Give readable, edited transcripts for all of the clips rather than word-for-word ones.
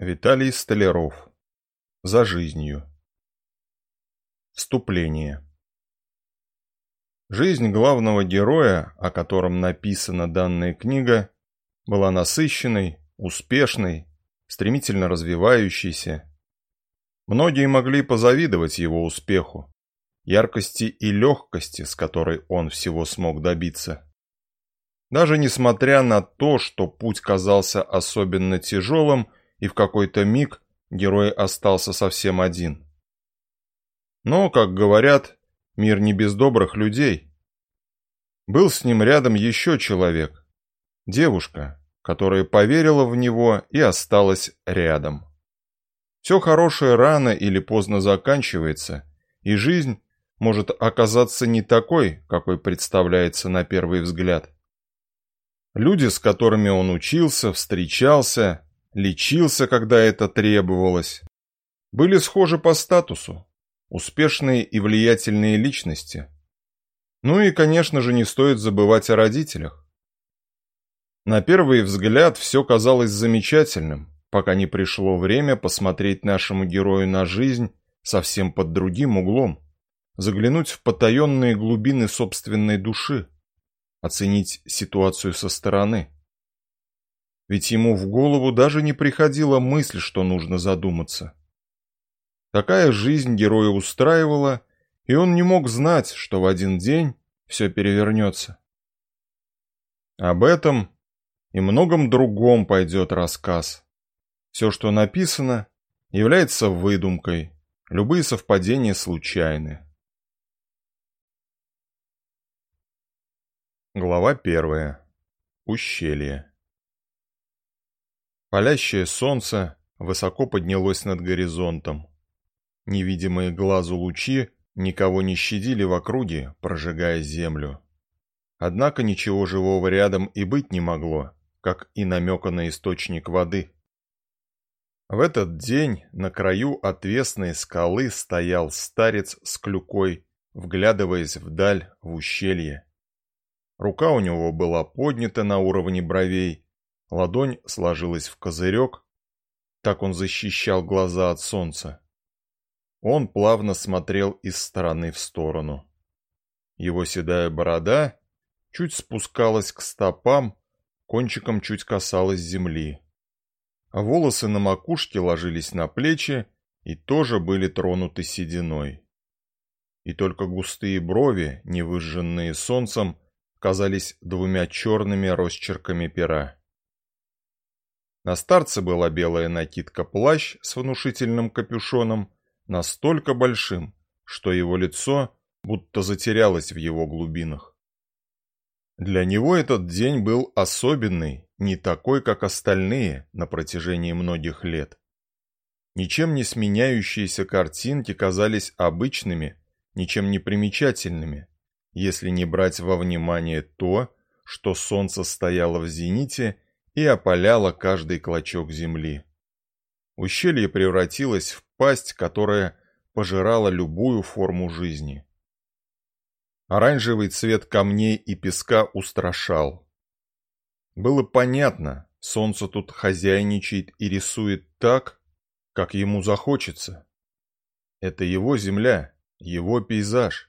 Виталий Столяров. За жизнью. Вступление. Жизнь главного героя, о котором написана данная книга, была насыщенной, успешной, стремительно развивающейся. Многие могли позавидовать его успеху, яркости и легкости, с которой он всего смог добиться. Даже несмотря на то, что путь казался особенно тяжелым, и в какой-то миг герой остался совсем один. Но, как говорят, мир не без добрых людей. Был с ним рядом еще человек, девушка, которая поверила в него и осталась рядом. Все хорошее рано или поздно заканчивается, и жизнь может оказаться не такой, какой представляется на первый взгляд. Люди, с которыми он учился, встречался, лечился, когда это требовалось, были схожи по статусу, успешные и влиятельные личности. Ну и, конечно же, не стоит забывать о родителях. На первый взгляд все казалось замечательным, пока не пришло время посмотреть нашему герою на жизнь совсем под другим углом, заглянуть в потаенные глубины собственной души, оценить ситуацию со стороны. Ведь ему в голову даже не приходила мысль, что нужно задуматься. Такая жизнь героя устраивала, и он не мог знать, что в один день все перевернется. Об этом и многом другом пойдет рассказ. Все, что написано, является выдумкой, любые совпадения случайны. Глава 1. Ущелье. Палящее солнце высоко поднялось над горизонтом. Невидимые глазу лучи никого не щадили в округе, прожигая землю. Однако ничего живого рядом и быть не могло, как и намека на источник воды. В этот день на краю отвесной скалы стоял старец с клюкой, вглядываясь вдаль в ущелье. Рука у него была поднята на уровне бровей, ладонь сложилась в козырек, так он защищал глаза от солнца. Он плавно смотрел из стороны в сторону. Его седая борода чуть спускалась к стопам, кончиком чуть касалась земли. А волосы на макушке ложились на плечи и тоже были тронуты сединой. И только густые брови, не выжженные солнцем, казались двумя черными росчерками пера. На старце была белая накидка-плащ с внушительным капюшоном, настолько большим, что его лицо будто затерялось в его глубинах. Для него этот день был особенный, не такой, как остальные на протяжении многих лет. Ничем не сменяющиеся картинки казались обычными, ничем не примечательными, если не брать во внимание то, что солнце стояло в зените и опаляло каждый клочок земли. Ущелье превратилось в пасть, которая пожирала любую форму жизни. Оранжевый цвет камней и песка устрашал. Было понятно, солнце тут хозяйничает и рисует так, как ему захочется. Это его земля, его пейзаж.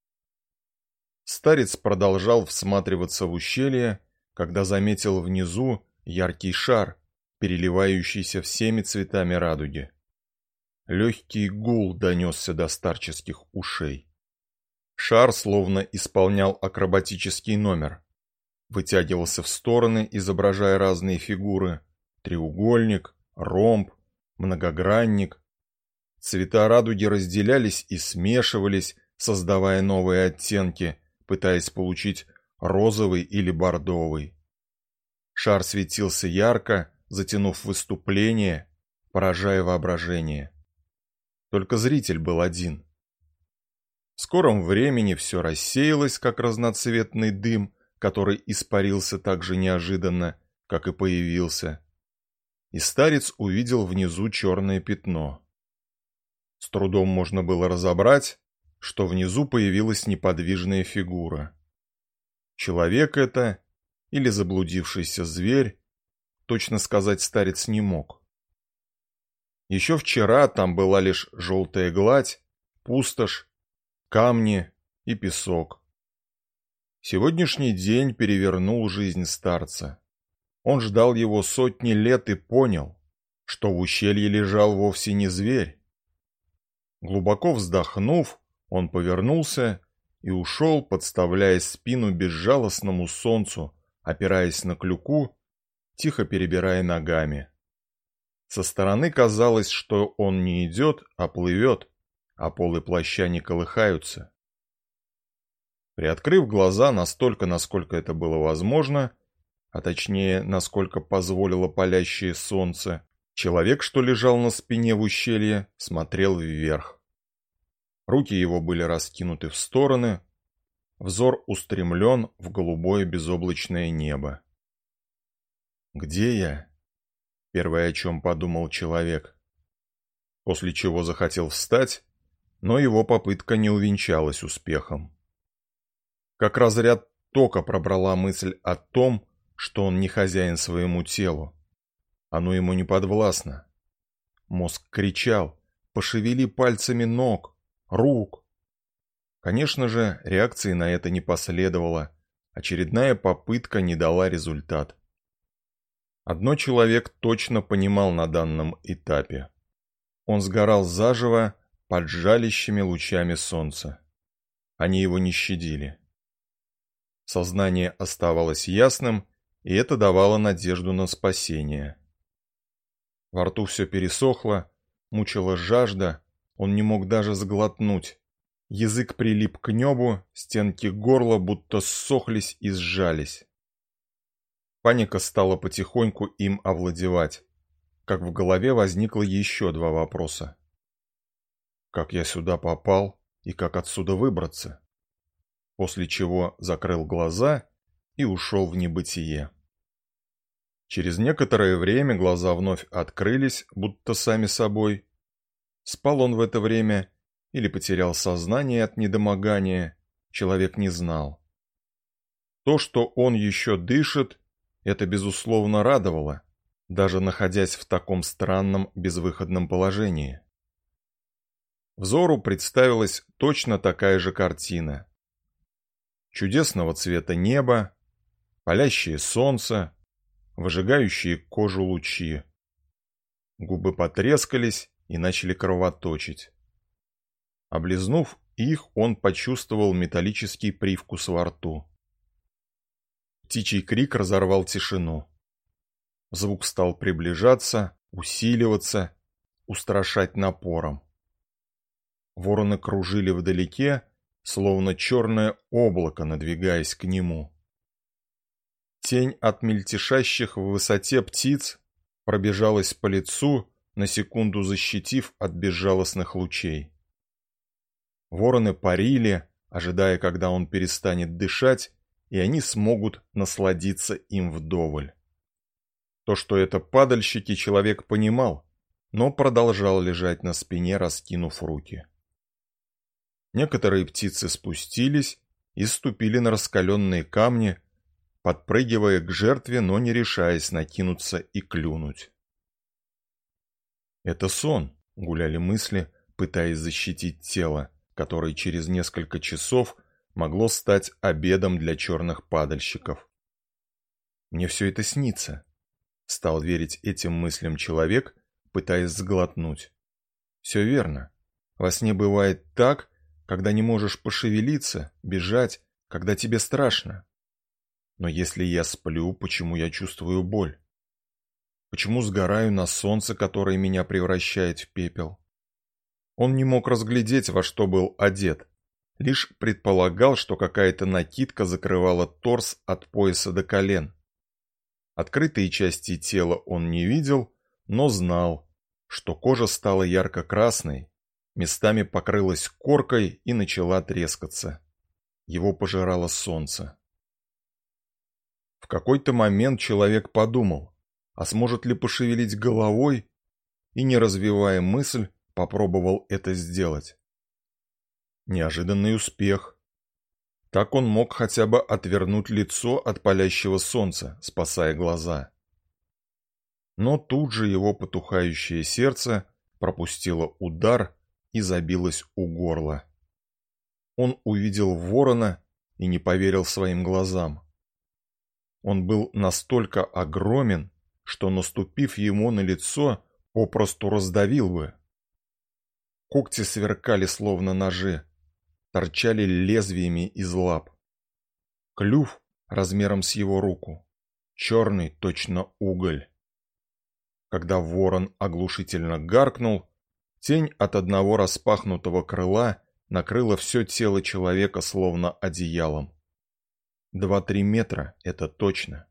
Старец продолжал всматриваться в ущелье, когда заметил внизу яркий шар, переливающийся всеми цветами радуги. Легкий гул донесся до старческих ушей. Шар словно исполнял акробатический номер. Вытягивался в стороны, изображая разные фигуры: треугольник, ромб, многогранник. Цвета радуги разделялись и смешивались, создавая новые оттенки, пытаясь получить розовый или бордовый. Шар светился ярко, затянув выступление, поражая воображение. Только зритель был один. В скором времени все рассеялось, как разноцветный дым, который испарился так же неожиданно, как и появился. И старец увидел внизу черное пятно. С трудом можно было разобрать, что внизу появилась неподвижная фигура. Человек это или заблудившийся зверь, точно сказать старец не мог. Еще вчера там была лишь желтая гладь, пустошь, камни и песок. Сегодняшний день перевернул жизнь старца. Он ждал его сотни лет и понял, что в ущелье лежал вовсе не зверь. Глубоко вздохнув, он повернулся и ушел, подставляя спину безжалостному солнцу, опираясь на клюку, тихо перебирая ногами. Со стороны казалось, что он не идет, а плывет, а полы плаща не колыхаются. Приоткрыв глаза настолько, насколько это было возможно, а точнее, насколько позволило палящее солнце, человек, что лежал на спине в ущелье, смотрел вверх. Руки его были раскинуты в стороны, взор устремлен в голубое безоблачное небо. «Где я?» — первое, о чем подумал человек. После чего захотел встать, но его попытка не увенчалась успехом. Как разряд тока пробрала мысль о том, что он не хозяин своему телу. Оно ему не подвластно. Мозг кричал: «Пошевели пальцами ног, рук!» Конечно же, реакции на это не последовало. Очередная попытка не дала результат. Одно человек точно понимал на данном этапе. Он сгорал заживо под жалящими лучами солнца. Они его не щадили. Сознание оставалось ясным, и это давало надежду на спасение. Во рту все пересохло, мучила жажда, он не мог даже сглотнуть. Язык прилип к небу, стенки горла будто ссохлись и сжались. Паника стала потихоньку им овладевать, как в голове возникло еще два вопроса. Как я сюда попал и как отсюда выбраться? После чего закрыл глаза и ушел в небытие. Через некоторое время глаза вновь открылись, будто сами собой. Спал он в это время или потерял сознание от недомогания, человек не знал. То, что он еще дышит, это безусловно радовало, даже находясь в таком странном безвыходном положении. Взору представилась точно такая же картина. Чудесного цвета небо, палящее солнце, выжигающие кожу лучи. Губы потрескались и начали кровоточить. Облизнув их, он почувствовал металлический привкус во рту. Птичий крик разорвал тишину. Звук стал приближаться, усиливаться, устрашать напором. Вороны кружили вдалеке, словно черное облако, надвигаясь к нему. Тень от мельтешащих в высоте птиц пробежалась по лицу, на секунду защитив от безжалостных лучей. Вороны парили, ожидая, когда он перестанет дышать, и они смогут насладиться им вдоволь. То, что это падальщики, человек понимал, но продолжал лежать на спине, раскинув руки. Некоторые птицы спустились и ступили на раскаленные камни, подпрыгивая к жертве, но не решаясь накинуться и клюнуть. «Это сон», — гуляли мысли, пытаясь защитить тело, которое через несколько часов могло стать обедом для черных падальщиков. «Мне все это снится», — стал верить этим мыслям человек, пытаясь сглотнуть. «Все верно. Во сне бывает так, когда не можешь пошевелиться, бежать, когда тебе страшно. Но если я сплю, почему я чувствую боль? Почему сгораю на солнце, которое меня превращает в пепел?» Он не мог разглядеть, во что был одет, лишь предполагал, что какая-то накидка закрывала торс от пояса до колен. Открытые части тела он не видел, но знал, что кожа стала ярко-красной, местами покрылась коркой и начала трескаться. Его пожирало солнце. В какой-то момент человек подумал, а сможет ли пошевелить головой, и, не развивая мысль, попробовал это сделать. Неожиданный успех. Так он мог хотя бы отвернуть лицо от палящего солнца, спасая глаза. Но тут же его потухающее сердце пропустила удар и забилась у горла. Он увидел ворона и не поверил своим глазам. Он был настолько огромен, что, наступив ему на лицо, попросту раздавил бы. Когти сверкали, словно ножи, торчали лезвиями из лап. Клюв размером с его руку, черный, точно уголь. Когда ворон оглушительно гаркнул, тень от одного распахнутого крыла накрыла все тело человека словно одеялом. 2-3 метра — это точно.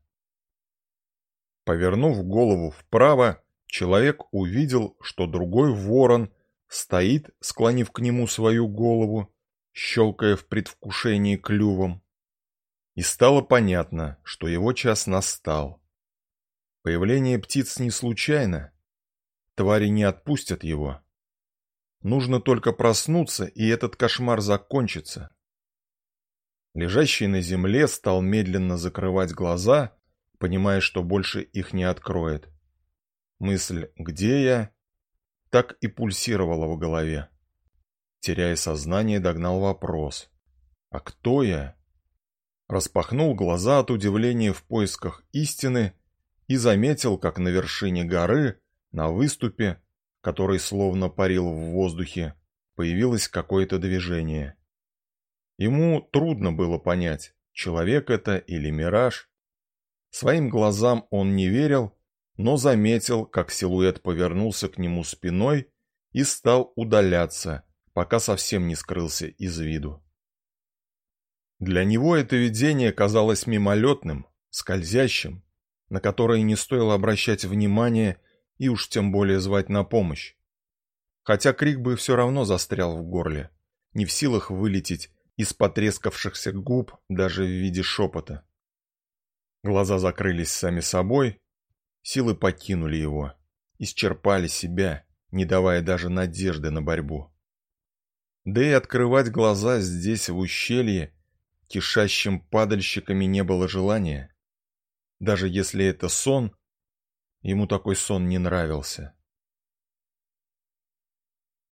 Повернув голову вправо, человек увидел, что другой ворон стоит, склонив к нему свою голову, щелкая в предвкушении клювом. И стало понятно, что его час настал. Появление птиц не случайно. Твари не отпустят его. Нужно только проснуться, и этот кошмар закончится. Лежащий на земле стал медленно закрывать глаза, понимая, что больше их не откроет. Мысль «где я?» так и пульсировала в голове. Теряя сознание, догнал вопрос «а кто я?» Распахнул глаза от удивления в поисках истины и заметил, как на вершине горы, на выступе, который словно парил в воздухе, появилось какое-то движение. Ему трудно было понять, человек это или мираж. Своим глазам он не верил, но заметил, как силуэт повернулся к нему спиной и стал удаляться, пока совсем не скрылся из виду. Для него это видение казалось мимолетным, скользящим, на которое не стоило обращать внимание и уж тем более звать на помощь. Хотя крик бы все равно застрял в горле, не в силах вылететь из потрескавшихся губ даже в виде шепота. Глаза закрылись сами собой, силы покинули его, исчерпали себя, не давая даже надежды на борьбу. Да и открывать глаза здесь, в ущелье, кишащим падальщиками, не было желания. Даже если это сон, ему такой сон не нравился.